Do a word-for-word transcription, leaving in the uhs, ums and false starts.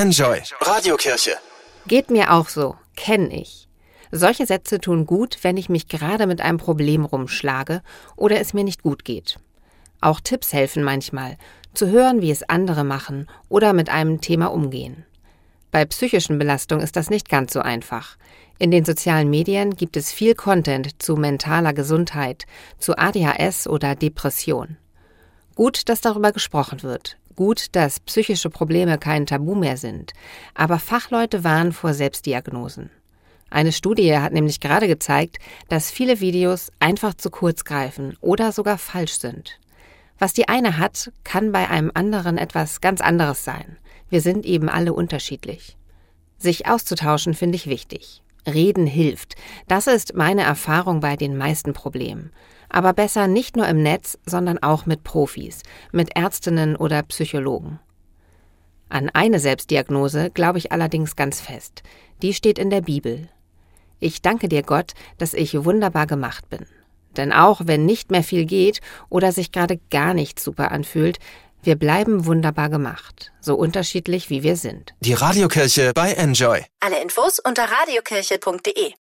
Enjoy Radiokirche. Geht mir auch so, kenn ich. Solche Sätze tun gut, wenn ich mich gerade mit einem Problem rumschlage oder es mir nicht gut geht. Auch Tipps helfen manchmal, zu hören, wie es andere machen oder mit einem Thema umgehen. Bei psychischen Belastungen ist das nicht ganz so einfach. In den sozialen Medien gibt es viel Content zu mentaler Gesundheit, zu A D H S oder Depression. Gut, dass darüber gesprochen wird. Gut, dass psychische Probleme kein Tabu mehr sind. Aber Fachleute warnen vor Selbstdiagnosen. Eine Studie hat nämlich gerade gezeigt, dass viele Videos einfach zu kurz greifen oder sogar falsch sind. Was die eine hat, kann bei einem anderen etwas ganz anderes sein. Wir sind eben alle unterschiedlich. Sich auszutauschen finde ich wichtig. Reden hilft. Das ist meine Erfahrung bei den meisten Problemen. Aber besser nicht nur im Netz, sondern auch mit Profis, mit Ärztinnen oder Psychologen. An eine Selbstdiagnose glaube ich allerdings ganz fest. Die steht in der Bibel. Ich danke dir, Gott, dass ich wunderbar gemacht bin. Denn auch wenn nicht mehr viel geht oder sich gerade gar nicht super anfühlt, wir bleiben wunderbar gemacht, so unterschiedlich wie wir sind. Die Radiokirche bei Enjoy. Alle Infos unter radiokirche punkt de.